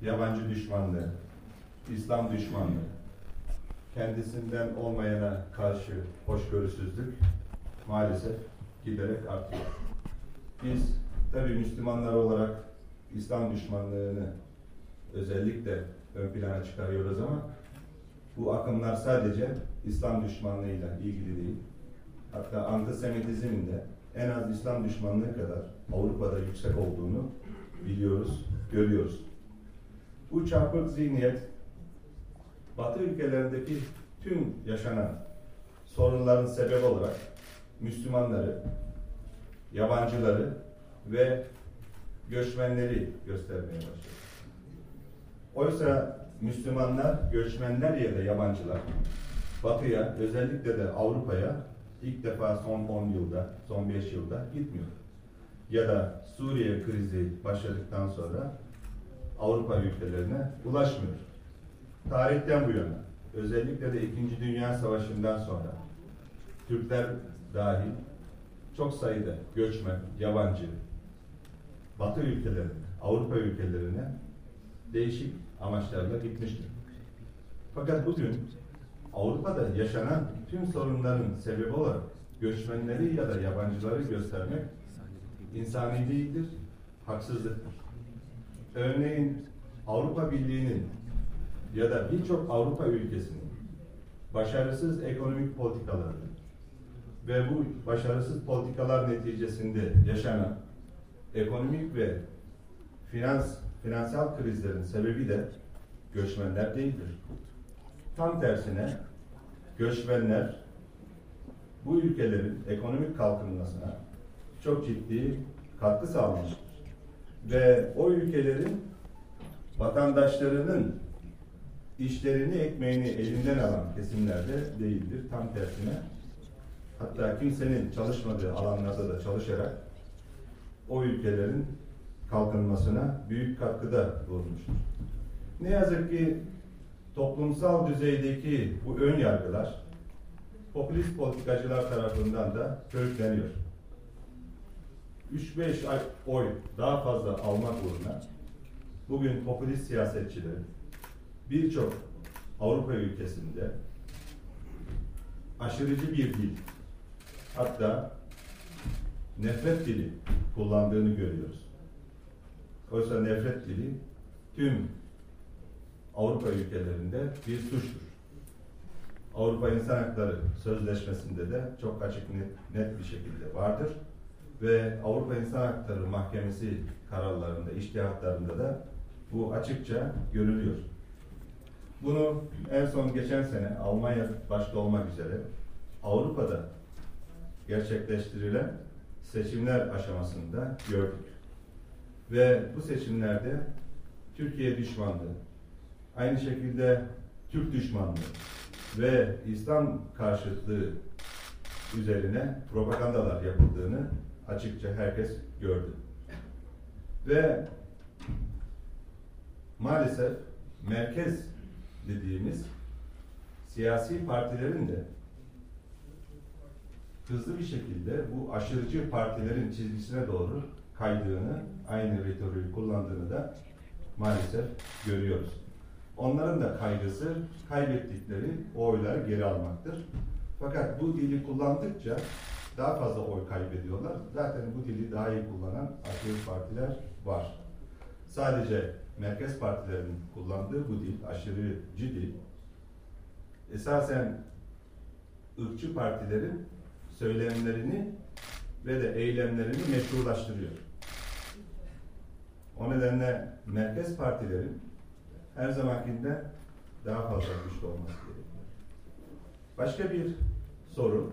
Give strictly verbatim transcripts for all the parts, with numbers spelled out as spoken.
yabancı düşmanlığı, İslam düşmanlığı, kendisinden olmayana karşı hoşgörüsüzlük maalesef giderek artıyor. Biz tabii Müslümanlar olarak İslam düşmanlığını özellikle ön plana çıkarıyoruz ama bu akımlar sadece İslam düşmanlığıyla ilgili değil. Hatta antisemitizmin de en az İslam düşmanlığı kadar Avrupa'da yüksek olduğunu biliyoruz, görüyoruz. Bu çarpık zihniyet Batı ülkelerindeki tüm yaşanan sorunların sebebi olarak Müslümanları, yabancıları ve göçmenleri göstermeye başladı. Oysa Müslümanlar, göçmenler ya da yabancılar Batı'ya, özellikle de Avrupa'ya ilk defa son on yılda, son beş yılda gitmiyor. Ya da Suriye krizi başladıktan sonra Avrupa ülkelerine ulaşmıyor. Tarihten bu yana, özellikle de İkinci Dünya Savaşı'ndan sonra Türkler dahil çok sayıda göçmen, yabancı, Batı ülkelerine, Avrupa ülkelerine değişik amaçlarla gitmiştir. Fakat bugün Avrupa'da yaşanan tüm sorunların sebebi olarak göçmenleri ya da yabancıları göstermek insani değildir, haksızlıktır. Örneğin Avrupa Birliği'nin ya da birçok Avrupa ülkesinin başarısız ekonomik politikaları ve bu başarısız politikalar neticesinde yaşanan ekonomik ve finans, finansal krizlerin sebebi de göçmenler değildir. Tam tersine göçmenler bu ülkelerin ekonomik kalkınmasına çok ciddi katkı sağlamıştır. Ve o ülkelerin vatandaşlarının işlerini, ekmeğini elinden alan kesimlerde değildir. Tam tersine, hatta kimsenin çalışmadığı alanlarda da çalışarak o ülkelerin kalkınmasına büyük katkıda bulunmuştur. Ne yazık ki toplumsal düzeydeki bu ön yargılar popülist politikacılar tarafından da körükleniyor. üç beş oy daha fazla almak uğruna bugün popülist siyasetçilerin birçok Avrupa ülkesinde aşırıcı bir dil, hatta nefret dili kullandığını görüyoruz. Oysa nefret dili tüm Avrupa ülkelerinde bir suçtur. Avrupa İnsan Hakları Sözleşmesi'nde de çok açık net, net bir şekilde vardır. Ve Avrupa İnsan Hakları Mahkemesi kararlarında, içtihatlarında da bu açıkça görülüyor. Bunu en son geçen sene Almanya başta olmak üzere Avrupa'da gerçekleştirilen seçimler aşamasında gördük. Ve bu seçimlerde Türkiye düşmanlığı, aynı şekilde Türk düşmanlığı ve İslam karşıtlığı üzerine propagandalar yapıldığını açıkça herkes gördü. Ve maalesef merkez dediğimiz siyasi partilerin de hızlı bir şekilde bu aşırıcı partilerin çizgisine doğru kaydığını, aynı retoriği kullandığını da maalesef görüyoruz. Onların da kaygısı kaybettikleri o oyları geri almaktır. Fakat bu dili kullandıkça daha fazla oy kaybediyorlar. Zaten bu dili daha iyi kullanan aşırı partiler var. Sadece merkez partilerinin kullandığı bu dil, aşırıcı dil, esasen ırkçı partilerin söylemlerini ve de eylemlerini meşrulaştırıyor. O nedenle merkez partilerin her zamankinden daha fazla güçlü olması gerekiyor. Başka bir sorun,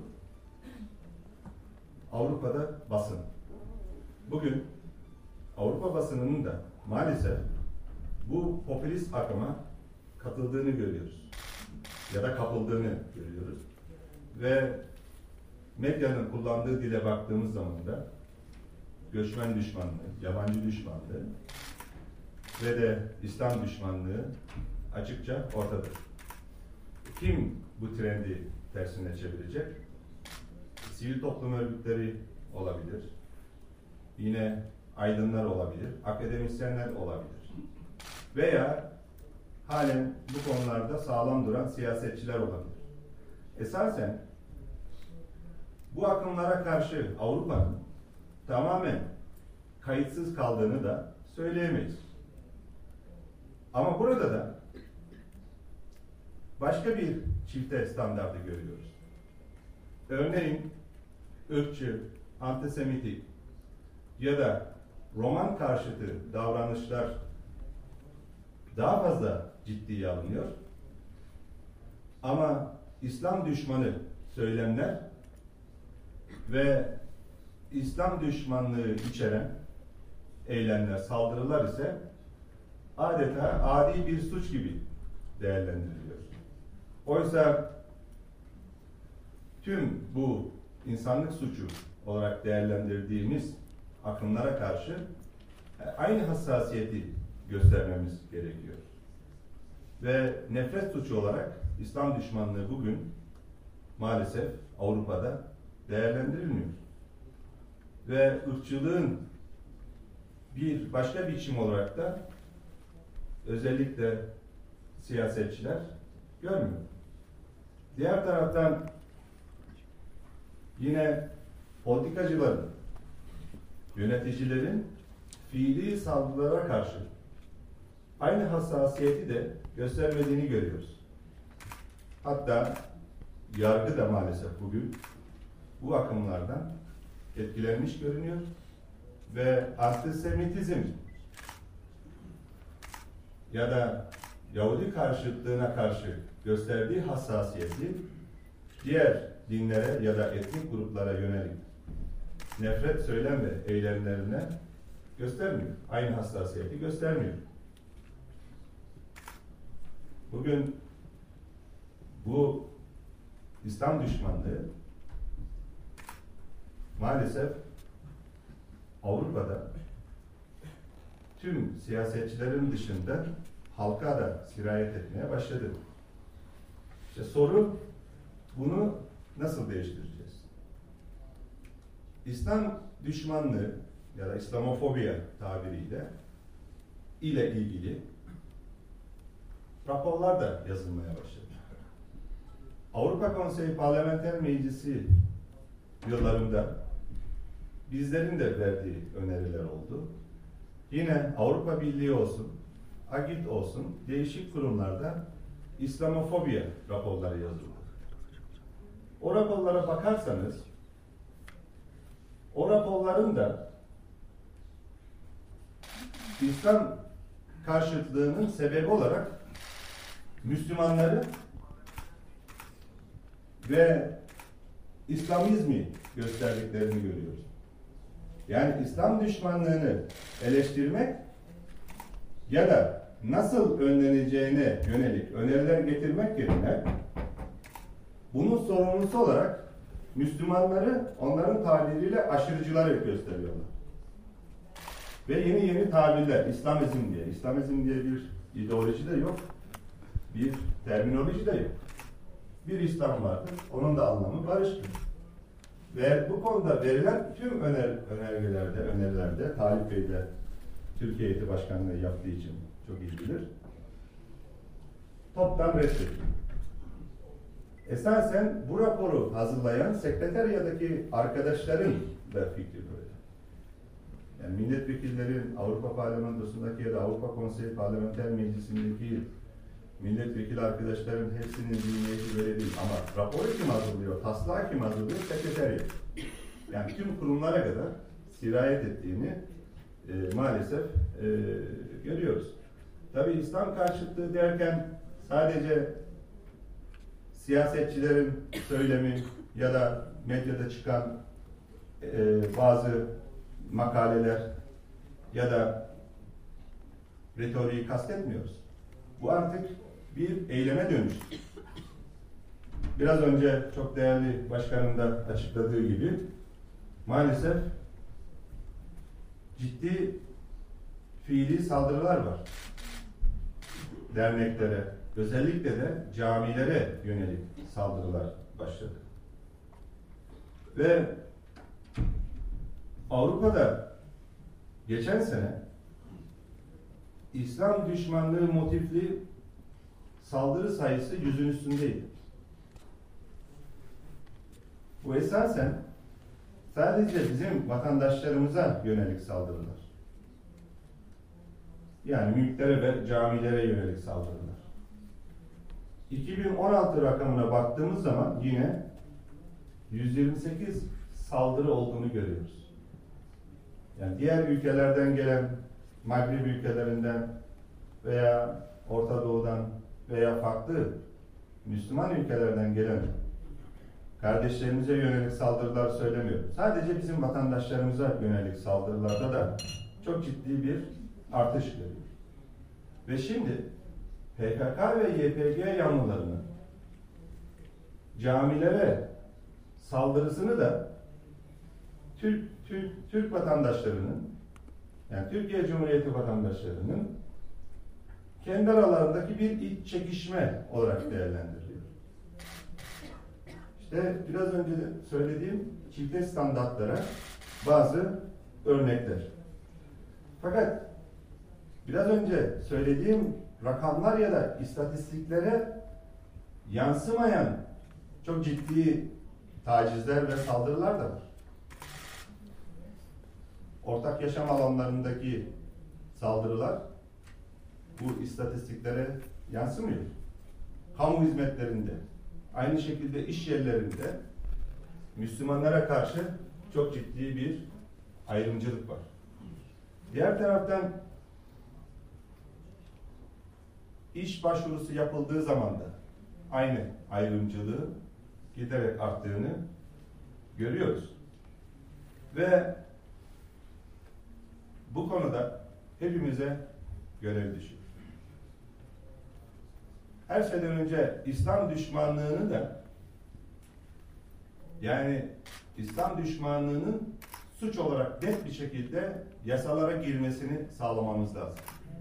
Avrupa'da basın. Bugün Avrupa basınının da maalesef bu popülist akıma katıldığını görüyoruz. Ya da kapıldığını görüyoruz. Ve medyanın kullandığı dile baktığımız zaman da göçmen düşmanlığı, yabancı düşmanlığı ve de İslam düşmanlığı açıkça ortadır. Kim bu trendi tersine çevirecek? Sivil toplum örgütleri olabilir. Yine aydınlar olabilir, akademisyenler olabilir. veya halen bu konularda sağlam duran siyasetçiler olabilir. Esasen bu akımlara karşı Avrupa'nın tamamen kayıtsız kaldığını da söyleyemeyiz. Ama burada da başka bir çifte standardı görüyoruz. Örneğin ırkçı, antisemitik ya da Roman karşıtı davranışlar daha fazla ciddiye alınıyor. Ama İslam düşmanı söylemler ve İslam düşmanlığı içeren eylemler, saldırılar ise adeta adi bir suç gibi değerlendiriliyor. Oysa tüm bu insanlık suçu olarak değerlendirdiğimiz akımlara karşı aynı hassasiyeti göstermemiz gerekiyor. Ve nefret suçu olarak İslam düşmanlığı bugün maalesef Avrupa'da değerlendirilmiyor. Ve ırkçılığın bir başka biçim olarak da özellikle siyasetçiler görmüyor. Diğer taraftan yine politikacıların, yöneticilerin fiili saldırılara karşı aynı hassasiyeti de göstermediğini görüyoruz. Hatta yargı da maalesef bugün bu akımlardan etkilenmiş görünüyor ve antisemitizm ya da Yahudi karşıtlığına karşı gösterdiği hassasiyeti diğer dinlere ya da etnik gruplara yönelik nefret söylem ve eylemlerine göstermiyor. Aynı hassasiyeti göstermiyor. Bugün bu İslam düşmanlığı maalesef Avrupa'da tüm siyasetçilerin dışında halka da sirayet etmeye başladı. İşte soru, bunu nasıl değiştireceğiz? İslam düşmanlığı ya da İslamofobiya tabiriyle ile ilgili raporlar da yazılmaya başladı. Avrupa Konseyi Parlamenter Meclisi yıllarında bizlerin de verdiği öneriler oldu. Yine Avrupa Birliği olsun, AGİT olsun, değişik kurumlarda İslamofobiya raporları yazıldı. O raporlara bakarsanız, o raporların da İslam karşıtlığının sebebi olarak Müslümanları ve İslamizmi gösterdiklerini görüyoruz. Yani İslam düşmanlığını eleştirmek ya da nasıl önleneceğine yönelik öneriler getirmek yerine bunun sorumlusu olarak Müslümanları onların tabiriyle aşırıcıları gösteriyorlar. Ve yeni yeni tabirler, İslamizm diye. İslamizm diye bir ideoloji de yok. Bir terminoloji de yok. Bir İslam vardır. Onun da anlamı barıştır. Ve bu konuda verilen tüm öner önergelerde, önerilerde, Talip Bey de Türkiye Heyeti Başkanlığı yaptığı için çok iyi bilir. Toptan reddedildi. Esasen bu raporu hazırlayan sekreteriyadaki arkadaşların da fikri böyle. Yani milletvekillerin Avrupa Parlamentosu'ndaki ya da Avrupa Konseyi Parlamenter Meclisi'ndeki milletvekili arkadaşların hepsinin zihniyeti böyle değil. Ama raporu kim hazırlıyor, taslağı kim hazırlıyor? Sekreteriyat. Yani tüm kurumlara kadar sirayet ettiğini e, maalesef e, görüyoruz. Tabii İslam karşıtlığı derken sadece siyasetçilerin söylemi ya da medyada çıkan e, bazı makaleler ya da retoriği kastetmiyoruz. Bu artık bir eyleme dönüştü. Biraz önce çok değerli başkanın da açıkladığı gibi maalesef ciddi fiili saldırılar var. Derneklere, özellikle de camilere yönelik saldırılar başladı. Ve Avrupa'da geçen sene İslam düşmanlığı motifli saldırı sayısı yüzün üstündeydi. Bu esasen sadece bizim vatandaşlarımıza yönelik saldırılar. Yani mülklere ve camilere yönelik saldırılar. iki bin on altı rakamına baktığımız zaman yine yüz yirmi sekiz saldırı olduğunu görüyoruz. Yani diğer ülkelerden gelen, Maghrib ülkelerinden veya Orta Doğu'dan veya farklı Müslüman ülkelerden gelen kardeşlerimize yönelik saldırılar söylemiyorum. Sadece bizim vatandaşlarımıza yönelik saldırılarda da çok ciddi bir artış görüyoruz. Ve şimdi P K K ve Y P G yanlılarının camilere saldırısını da Türk, Türk, Türk vatandaşlarının, yani Türkiye Cumhuriyeti vatandaşlarının kendi aralarındaki bir iç çekişme olarak değerlendiriliyor. İşte biraz önce de söylediğim çifte standartlara bazı örnekler. Fakat biraz önce söylediğim rakamlar ya da istatistiklere yansımayan çok ciddi tacizler ve saldırılar da var. Ortak yaşam alanlarındaki saldırılar bu istatistiklere yansımıyor. Kamu hizmetlerinde, aynı şekilde iş yerlerinde Müslümanlara karşı çok ciddi bir ayrımcılık var. Diğer taraftan iş başvurusu yapıldığı zaman da aynı ayrımcılığı giderek arttığını görüyoruz. Ve bu konuda hepimize görev düşüyor. Her şeyden önce İslam düşmanlığını da, yani İslam düşmanlığının suç olarak net bir şekilde yasalara girmesini sağlamamız lazım.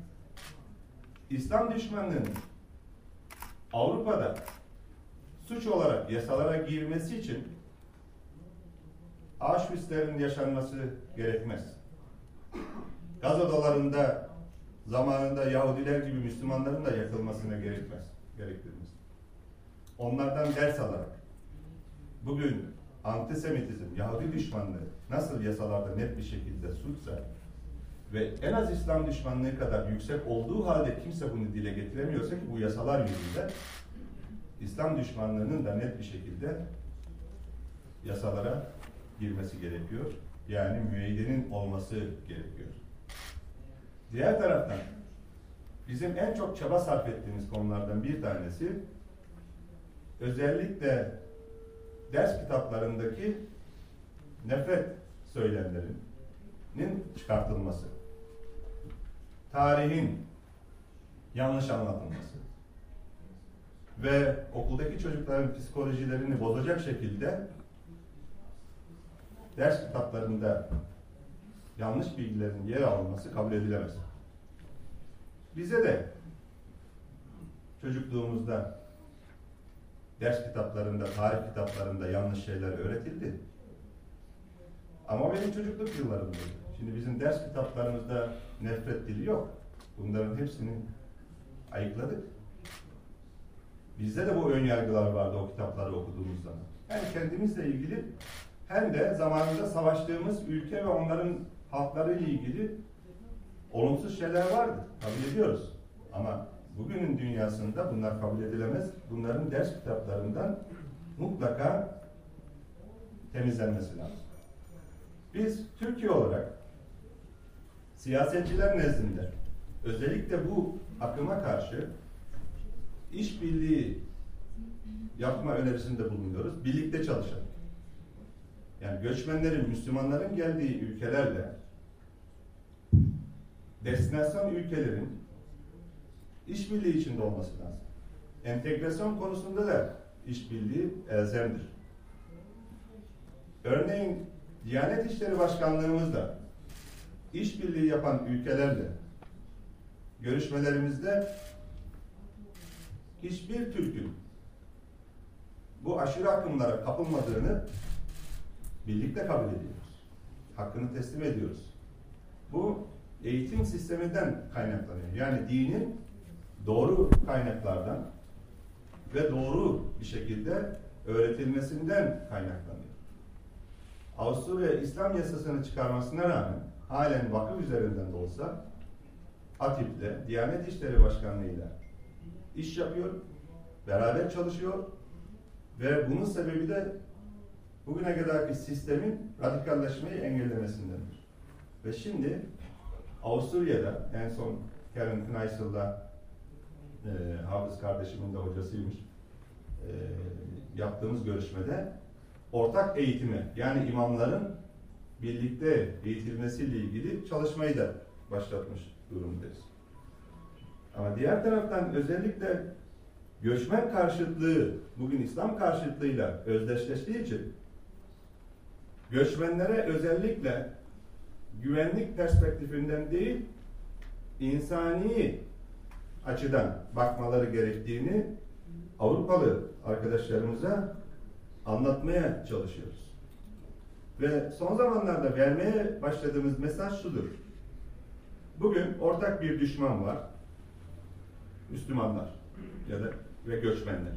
İslam düşmanlığının Avrupa'da suç olarak yasalara girmesi için Auschwitz'lerin yaşanması gerekmez. Gaz odalarında zamanında Yahudiler gibi Müslümanların da yakılmasına gerekmez, gerektirmez. Onlardan ders alarak bugün antisemitizm, Yahudi düşmanlığı nasıl yasalarda net bir şekilde suçsa ve en az İslam düşmanlığı kadar yüksek olduğu halde kimse bunu dile getiremiyorsa ki bu yasalar yüzünden İslam düşmanlığının da net bir şekilde yasalara girmesi gerekiyor. Yani müeyyidenin olması gerekiyor. Diğer taraftan bizim en çok çaba sarf ettiğimiz konulardan bir tanesi özellikle ders kitaplarındaki nefret söylemlerinin çıkartılması, tarihin yanlış anlatılması ve okuldaki çocukların psikolojilerini bozacak şekilde ders kitaplarında yanlış bilgilerin yer alınması kabul edilemez. Bize de çocukluğumuzda ders kitaplarında, tarih kitaplarında yanlış şeyler öğretildi. Ama benim çocukluk yıllarımda. Şimdi bizim ders kitaplarımızda nefret dili yok. Bunların hepsini ayıkladık. Bizde de bu ön yargılar vardı o kitapları okuduğumuz zaman. Hem kendimizle ilgili hem de zamanında savaştığımız ülke ve onların halkları ile ilgili olumsuz şeyler vardı. Kabul ediyoruz. Ama bugünün dünyasında bunlar kabul edilemez. Bunların ders kitaplarından mutlaka temizlenmesi lazım. Biz Türkiye olarak siyasetçiler nezdinde özellikle bu akıma karşı işbirliği yapma önerisinde bulunuyoruz. Birlikte çalışalım. Yani göçmenlerin, Müslümanların geldiği ülkelerle destinasyon ülkelerin işbirliği içinde olması lazım. Entegrasyon konusunda da işbirliği elzemdir. Örneğin Diyanet İşleri Başkanlığımızda işbirliği yapan ülkelerle görüşmelerimizde hiçbir Türk'ün bu aşırı akımlara kapılmadığını birlikte kabul ediyoruz. Hakkını teslim ediyoruz. Bu eğitim sisteminden kaynaklanıyor. Yani dinin doğru kaynaklardan ve doğru bir şekilde öğretilmesinden kaynaklanıyor. Avusturya İslam yasasını çıkarmasına rağmen halen vakıf üzerinden de olsa ATİP'le, Diyanet İşleri Başkanlığı'yla iş yapıyor, beraber çalışıyor ve bunun sebebi de bugüne kadarki sistemin radikalleşmeyi engellemesindendir. Ve şimdi Avusturya'da en son Karen Kneisel'da e, Hafız kardeşimin de hocasıymış e, yaptığımız görüşmede ortak eğitimi yani imamların birlikte eğitilmesiyle ilgili çalışmayı da başlatmış durumdayız. Ama diğer taraftan özellikle göçmen karşıtlığı bugün İslam karşıtlığıyla özdeşleştiği için göçmenlere özellikle güvenlik perspektifinden değil insani açıdan bakmaları gerektiğini Avrupalı arkadaşlarımıza anlatmaya çalışıyoruz. Ve son zamanlarda vermeye başladığımız mesaj şudur. Bugün ortak bir düşman var. Müslümanlar ya da ve göçmenler.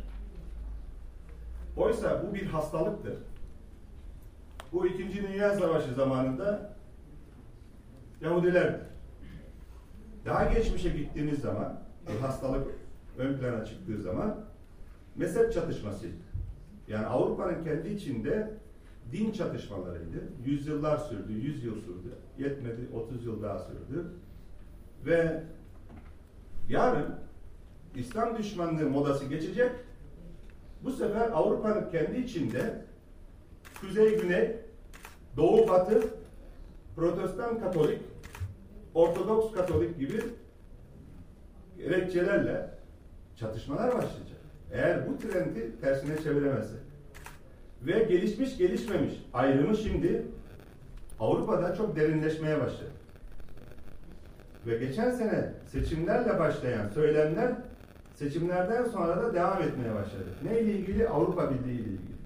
Oysa bu bir hastalıktır. Bu İkinci Dünya Savaşı zamanında Yahudiler daha geçmişe gittiğimiz zaman bir hastalık ön plana çıktığı zaman mezhep çatışmasıydı. Yani Avrupa'nın kendi içinde din çatışmalarıydı. Yüzyıllar sürdü, yüz yıl sürdü. Yetmedi, otuz yıl daha sürdü. Ve yarın İslam düşmanlığı modası geçecek. Bu sefer Avrupa'nın kendi içinde Kuzey Güney, Doğu Batı, Protestan Katolik, Ortodoks Katolik gibi gerekçelerle çatışmalar başlayacak. Eğer bu trendi tersine çeviremezse ve gelişmiş gelişmemiş ayrımı şimdi Avrupa'da çok derinleşmeye başladı. Ve geçen sene seçimlerle başlayan söylemler seçimlerden sonra da devam etmeye başladı. Ne ile ilgili? Avrupa Birliği ile ilgili.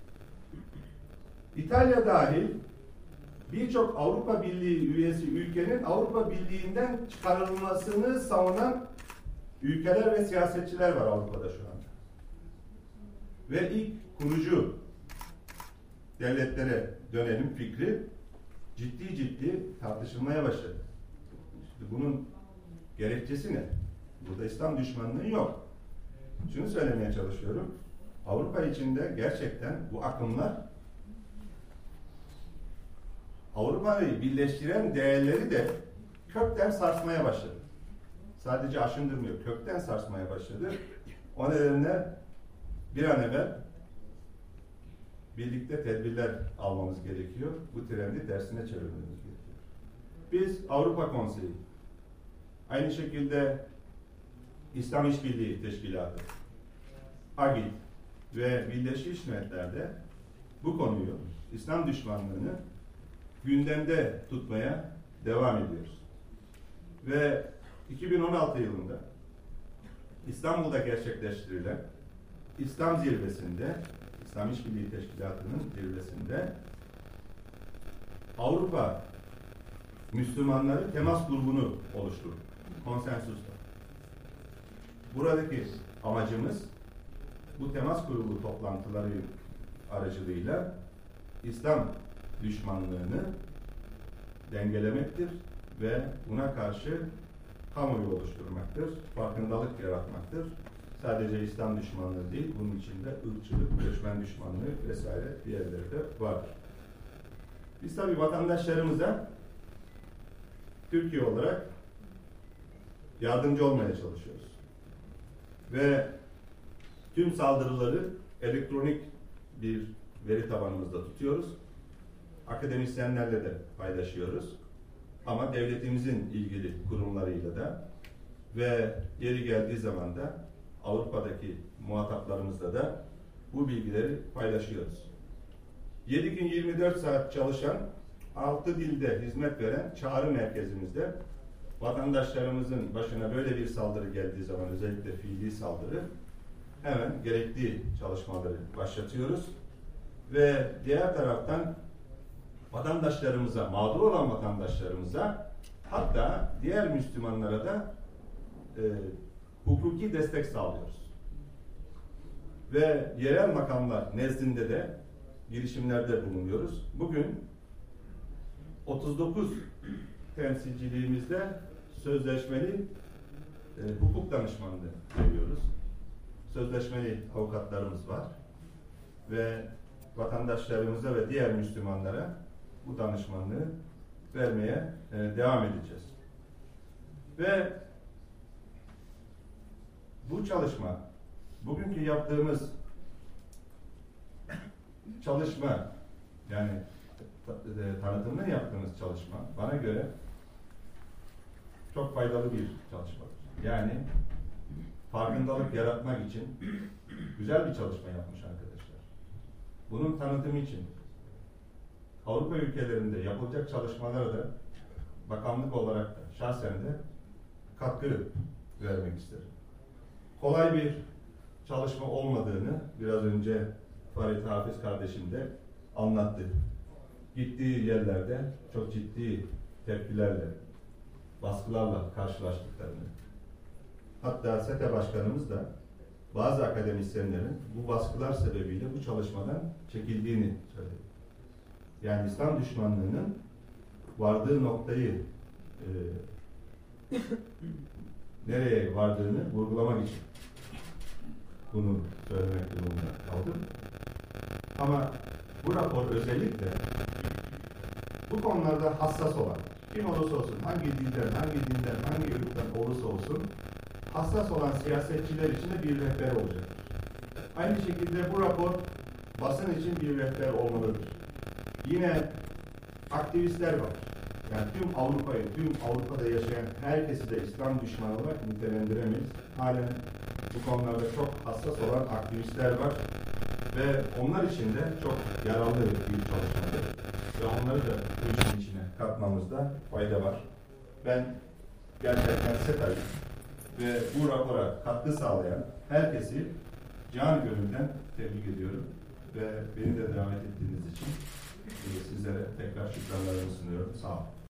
İtalya dahil birçok Avrupa Birliği üyesi ülkenin Avrupa Birliği'nden çıkarılmasını savunan ülkeler ve siyasetçiler var Avrupa'da şu anda. Ve ilk kurucu devletlere dönelim fikri ciddi ciddi tartışılmaya başladı. İşte bunun gerekçesi ne? Burada İslam düşmanlığı yok. Şunu söylemeye çalışıyorum. Avrupa içinde gerçekten bu akımlar Avrupa'yı birleştiren değerleri de kökten sarsmaya başladı. Sadece aşındırmıyor, kökten sarsmaya başladı. O nedenle bir an evvel birlikte tedbirler almamız gerekiyor. Bu trendi tersine çevirmemiz gerekiyor. Biz Avrupa Konseyi, aynı şekilde İslam İşbirliği Teşkilatı, AGİT ve Birleşmiş Milletler'de bu konuyu, İslam düşmanlığını gündemde tutmaya devam ediyoruz. Ve iki bin on altı yılında İstanbul'da gerçekleştirilen İslam zirvesinde, İslam İşbirliği Teşkilatı'nın zirvesinde Avrupa Müslümanları temas grubunu oluşturdu. Konsensusla. Buradaki amacımız bu temas grubu toplantıları aracılığıyla İslam düşmanlığını dengelemektir ve buna karşı kamuoyu oluşturmaktır, farkındalık yaratmaktır. Sadece İslam düşmanlığı değil, bunun içinde ırkçılık, göçmen düşmanlığı vesaire diğerleri de vardır. Biz tabii vatandaşlarımıza Türkiye olarak yardımcı olmaya çalışıyoruz. Ve tüm saldırıları elektronik bir veri tabanımızda tutuyoruz. Akademisyenlerle de paylaşıyoruz. Ama devletimizin ilgili kurumlarıyla da ve yeri geldiği zaman da Avrupa'daki muhataplarımızla da bu bilgileri paylaşıyoruz. yedi gün yirmi dört saat çalışan, altı dilde hizmet veren çağrı merkezimizde vatandaşlarımızın başına böyle bir saldırı geldiği zaman, özellikle fiili saldırı, hemen gerekli çalışmaları başlatıyoruz. Ve diğer taraftan vatandaşlarımıza, mağdur olan vatandaşlarımıza Hatta diğer Müslümanlara da e, hukuki destek sağlıyoruz. Ve yerel makamlar nezdinde de girişimlerde bulunuyoruz. Bugün otuz dokuz temsilciliğimizde sözleşmeli e, hukuk danışmanlığı veriyoruz. Sözleşmeli avukatlarımız var. Ve vatandaşlarımıza ve diğer Müslümanlara bu danışmanlığı vermeye e, devam edeceğiz. Ve bu çalışma, bugünkü yaptığımız çalışma, yani tanıtımını yaptığımız çalışma bana göre çok faydalı bir çalışmadır. Yani farkındalık yaratmak için güzel bir çalışma yapmış arkadaşlar. Bunun tanıtımı için Avrupa ülkelerinde yapılacak çalışmalara da bakanlık olarak da şahsen de katkı vermek isterim. Kolay bir çalışma olmadığını biraz önce Farid Hafız kardeşim de anlattı. Gittiği yerlerde çok ciddi tepkilerle, baskılarla karşılaştıklarını, hatta SETE Başkanımız da bazı akademisyenlerin bu baskılar sebebiyle bu çalışmadan çekildiğini söyledi. Yani İslam düşmanlığının vardığı noktayı e, nereye vardığını vurgulamak için bunu söylemek durumunda kaldım. Ama bu rapor özellikle bu konularda hassas olan, kim olursa olsun, hangi dilden, hangi dinden, hangi ırktan olursa olsun, hassas olan siyasetçiler için de bir rehber olacaktır. Aynı şekilde bu rapor basın için bir rehber olmalıdır. Yine aktivistler var. Yani tüm Avrupa'yı, tüm Avrupa'da yaşayan herkesi de İslam düşmanı olarak nitelendiremeyiz. Halen bu konularda çok hassas olan aktivistler var. Ve onlar için de çok yararlı bir çalışmadır. Ve onları da bu işin içine katmamızda fayda var. Ben gerçekten SETA'yı ve bu rapora katkı sağlayan herkesi can gönülden tebrik ediyorum. Ve beni de davet ettiğiniz için sizlere tekrar şükranlarımı sunuyorum. Sağ olun.